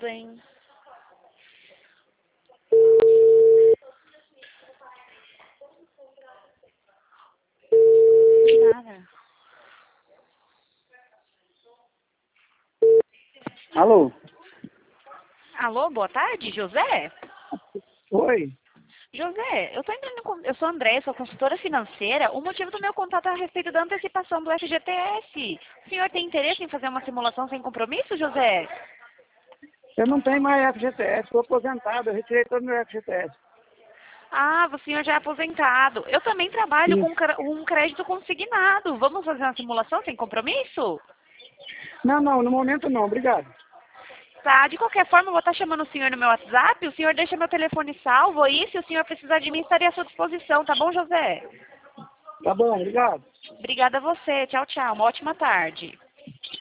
Tudo, hein? Nada. Alô? Alô, boa tarde, José? Oi? José, eu sou a André, sou consultora financeira. O motivo do meu contato é a respeito da antecipação do FGTS. O senhor tem interesse em fazer uma simulação sem compromisso, José? Eu não tenho mais FGTS, estou aposentado, eu retirei todo o meu FGTS. Ah, o senhor já é aposentado. Eu também trabalho Sim. com um crédito consignado. Vamos fazer uma simulação sem compromisso? Não, no momento não, obrigado. Tá, de qualquer forma, eu vou estar chamando o senhor no meu WhatsApp. O senhor deixa meu telefone salvo aí. Se o senhor precisar de mim, estarei à sua disposição, tá bom, José? Tá bom, obrigado. Obrigada a você. Tchau, tchau. Uma ótima tarde.